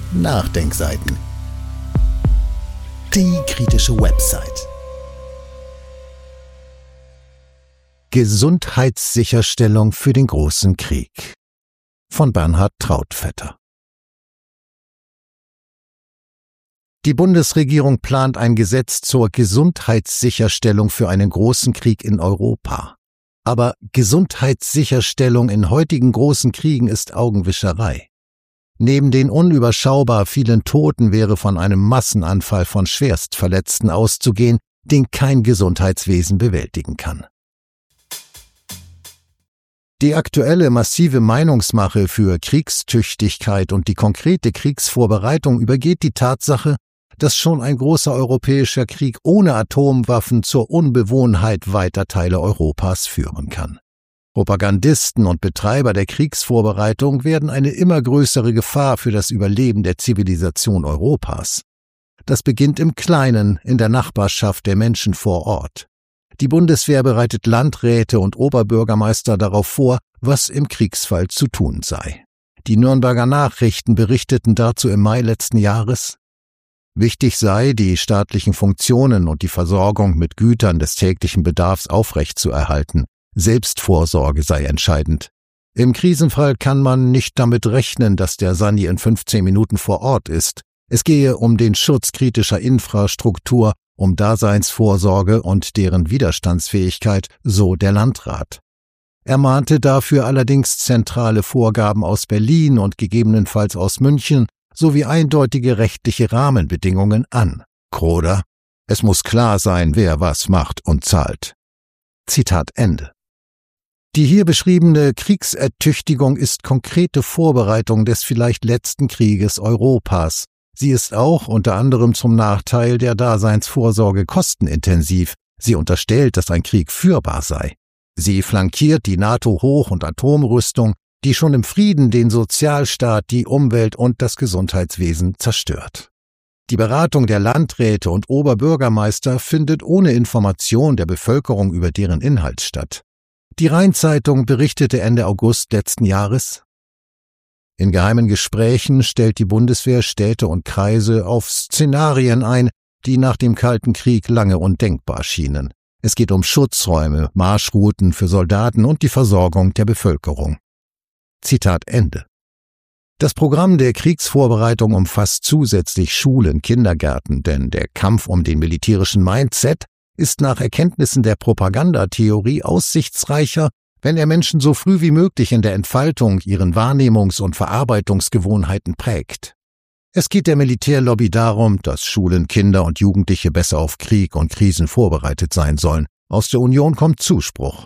Nachdenkseiten. Die kritische Website. Gesundheitssicherstellung für den großen Krieg von Bernhard Trautvetter. Die Bundesregierung plant ein Gesetz zur Gesundheitssicherstellung für einen großen Krieg in Europa. Aber Gesundheitssicherstellung in heutigen großen Kriegen ist Augenwischerei. Neben den unüberschaubar vielen Toten wäre von einem Massenanfall von Schwerstverletzten auszugehen, den kein Gesundheitswesen bewältigen kann. Die aktuelle massive Meinungsmache für Kriegstüchtigkeit und die konkrete Kriegsvorbereitung übergeht die Tatsache, dass schon ein großer europäischer Krieg ohne Atomwaffen zur Unbewohnheit weiter Teile Europas führen kann. Propagandisten und Betreiber der Kriegsvorbereitung werden eine immer größere Gefahr für das Überleben der Zivilisation Europas. Das beginnt im Kleinen, in der Nachbarschaft der Menschen vor Ort. Die Bundeswehr bereitet Landräte und Oberbürgermeister darauf vor, was im Kriegsfall zu tun sei. Die Nürnberger Nachrichten berichteten dazu im Mai letzten Jahres: Wichtig sei, die staatlichen Funktionen und die Versorgung mit Gütern des täglichen Bedarfs aufrechtzuerhalten. Selbstvorsorge sei entscheidend. Im Krisenfall kann man nicht damit rechnen, dass der Sani in 15 Minuten vor Ort ist. Es gehe um den Schutz kritischer Infrastruktur, um Daseinsvorsorge und deren Widerstandsfähigkeit, so der Landrat. Er mahnte dafür allerdings zentrale Vorgaben aus Berlin und gegebenenfalls aus München sowie eindeutige rechtliche Rahmenbedingungen an. Kroder: Es muss klar sein, wer was macht und zahlt. Zitat Ende. Die hier beschriebene Kriegsertüchtigung ist konkrete Vorbereitung des vielleicht letzten Krieges Europas. Sie ist auch unter anderem zum Nachteil der Daseinsvorsorge kostenintensiv. Sie unterstellt, dass ein Krieg führbar sei. Sie flankiert die NATO-Hoch- und Atomrüstung, die schon im Frieden den Sozialstaat, die Umwelt und das Gesundheitswesen zerstört. Die Beratung der Landräte und Oberbürgermeister findet ohne Information der Bevölkerung über deren Inhalt statt. Die Rhein-Zeitung berichtete Ende August letzten Jahres: In geheimen Gesprächen stellt die Bundeswehr Städte und Kreise auf Szenarien ein, die nach dem Kalten Krieg lange undenkbar schienen. Es geht um Schutzräume, Marschrouten für Soldaten und die Versorgung der Bevölkerung. Zitat Ende. Das Programm der Kriegsvorbereitung umfasst zusätzlich Schulen, Kindergärten, denn der Kampf um den militärischen Mindset ist nach Erkenntnissen der Propagandatheorie aussichtsreicher, wenn er Menschen so früh wie möglich in der Entfaltung ihren Wahrnehmungs- und Verarbeitungsgewohnheiten prägt. Es geht der Militärlobby darum, dass Schulen, Kinder und Jugendliche besser auf Krieg und Krisen vorbereitet sein sollen. Aus der Union kommt Zuspruch.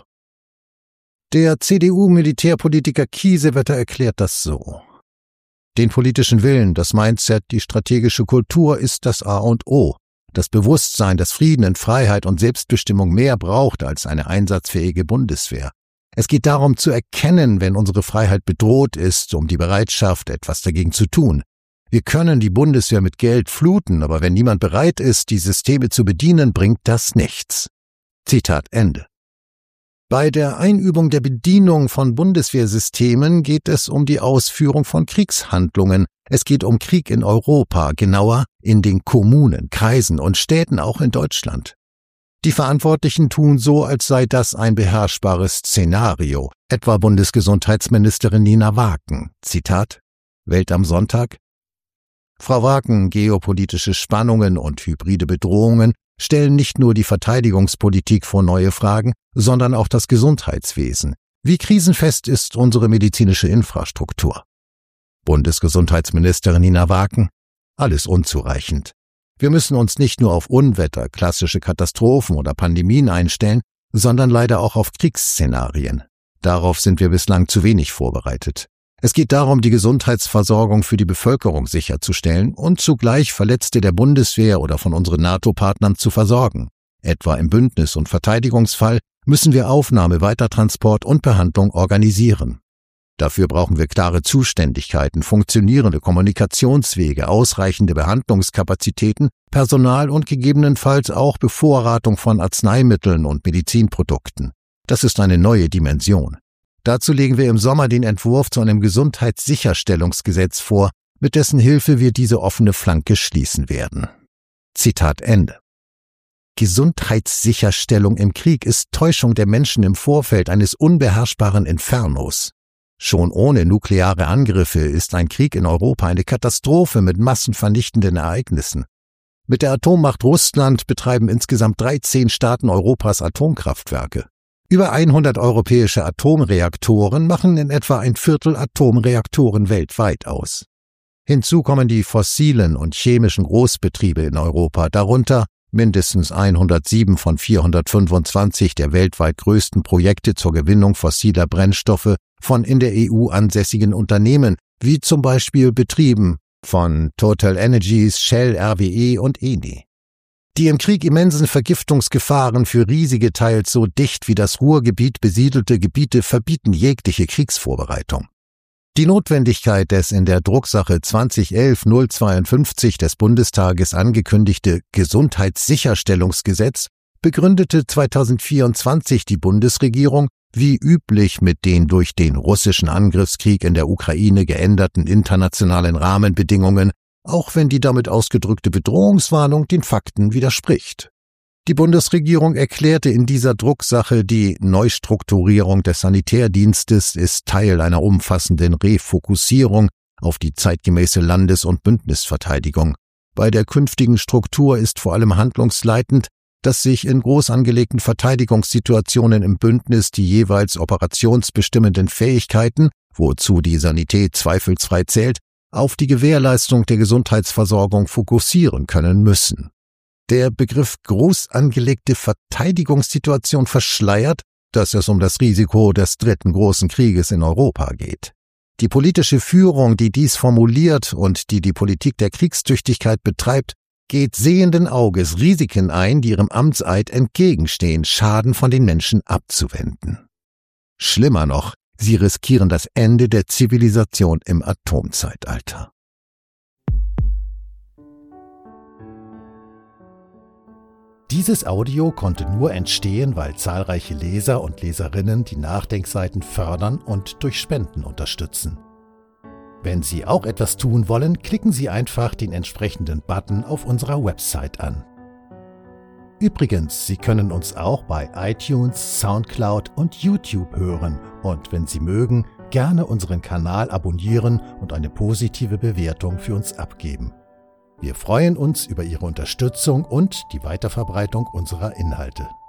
Der CDU-Militärpolitiker Kiesewetter erklärt das so: Den politischen Willen, das Mindset, die strategische Kultur ist das A und O. Das Bewusstsein, dass Frieden in Freiheit und Selbstbestimmung mehr braucht als eine einsatzfähige Bundeswehr. Es geht darum zu erkennen, wenn unsere Freiheit bedroht ist, um die Bereitschaft, etwas dagegen zu tun. Wir können die Bundeswehr mit Geld fluten, aber wenn niemand bereit ist, die Systeme zu bedienen, bringt das nichts. Zitat Ende. Bei der Einübung der Bedienung von Bundeswehrsystemen geht es um die Ausführung von Kriegshandlungen. Es geht um Krieg in Europa, genauer in den Kommunen, Kreisen und Städten auch in Deutschland. Die Verantwortlichen tun so, als sei das ein beherrschbares Szenario, etwa Bundesgesundheitsministerin Nina Waken. Zitat: Welt am Sonntag: Frau Waken, geopolitische Spannungen und hybride Bedrohungen stellen nicht nur die Verteidigungspolitik vor neue Fragen, sondern auch das Gesundheitswesen. Wie krisenfest ist unsere medizinische Infrastruktur? Bundesgesundheitsministerin Nina Waken: Alles unzureichend. Wir müssen uns nicht nur auf Unwetter, klassische Katastrophen oder Pandemien einstellen, sondern leider auch auf Kriegsszenarien. Darauf sind wir bislang zu wenig vorbereitet. Es geht darum, die Gesundheitsversorgung für die Bevölkerung sicherzustellen und zugleich Verletzte der Bundeswehr oder von unseren NATO-Partnern zu versorgen. Etwa im Bündnis- und Verteidigungsfall müssen wir Aufnahme, Weitertransport und Behandlung organisieren. Dafür brauchen wir klare Zuständigkeiten, funktionierende Kommunikationswege, ausreichende Behandlungskapazitäten, Personal und gegebenenfalls auch Bevorratung von Arzneimitteln und Medizinprodukten. Das ist eine neue Dimension. Dazu legen wir im Sommer den Entwurf zu einem Gesundheitssicherstellungsgesetz vor, mit dessen Hilfe wir diese offene Flanke schließen werden. Zitat Ende. Gesundheitssicherstellung im Krieg ist Täuschung der Menschen im Vorfeld eines unbeherrschbaren Infernos. Schon ohne nukleare Angriffe ist ein Krieg in Europa eine Katastrophe mit massenvernichtenden Ereignissen. Mit der Atommacht Russland betreiben insgesamt 13 Staaten Europas Atomkraftwerke. Über 100 europäische Atomreaktoren machen in etwa ein Viertel Atomreaktoren weltweit aus. Hinzu kommen die fossilen und chemischen Großbetriebe in Europa, darunter mindestens 107 von 425 der weltweit größten Projekte zur Gewinnung fossiler Brennstoffe von in der EU ansässigen Unternehmen, wie zum Beispiel Betrieben von Total Energies, Shell, RWE und Eni. Die im Krieg immensen Vergiftungsgefahren für riesige, teils so dicht wie das Ruhrgebiet besiedelte Gebiete verbieten jegliche Kriegsvorbereitung. Die Notwendigkeit des in der Drucksache 2011-052 des Bundestages angekündigte Gesundheitssicherstellungsgesetz begründete 2024 die Bundesregierung wie üblich mit den durch den russischen Angriffskrieg in der Ukraine geänderten internationalen Rahmenbedingungen, auch wenn die damit ausgedrückte Bedrohungswarnung den Fakten widerspricht. Die Bundesregierung erklärte in dieser Drucksache, die Neustrukturierung des Sanitärdienstes ist Teil einer umfassenden Refokussierung auf die zeitgemäße Landes- und Bündnisverteidigung. Bei der künftigen Struktur ist vor allem handlungsleitend, dass sich in groß angelegten Verteidigungssituationen im Bündnis die jeweils operationsbestimmenden Fähigkeiten, wozu die Sanität zweifelsfrei zählt, auf die Gewährleistung der Gesundheitsversorgung fokussieren können müssen. Der Begriff groß angelegte Verteidigungssituation verschleiert, dass es um das Risiko des dritten großen Krieges in Europa geht. Die politische Führung, die dies formuliert und die Politik der Kriegstüchtigkeit betreibt, geht sehenden Auges Risiken ein, die ihrem Amtseid entgegenstehen, Schaden von den Menschen abzuwenden. Schlimmer noch, sie riskieren das Ende der Zivilisation im Atomzeitalter. Dieses Audio konnte nur entstehen, weil zahlreiche Leser und Leserinnen die Nachdenkseiten fördern und durch Spenden unterstützen. Wenn Sie auch etwas tun wollen, klicken Sie einfach den entsprechenden Button auf unserer Website an. Übrigens, Sie können uns auch bei iTunes, Soundcloud und YouTube hören und wenn Sie mögen, gerne unseren Kanal abonnieren und eine positive Bewertung für uns abgeben. Wir freuen uns über Ihre Unterstützung und die Weiterverbreitung unserer Inhalte.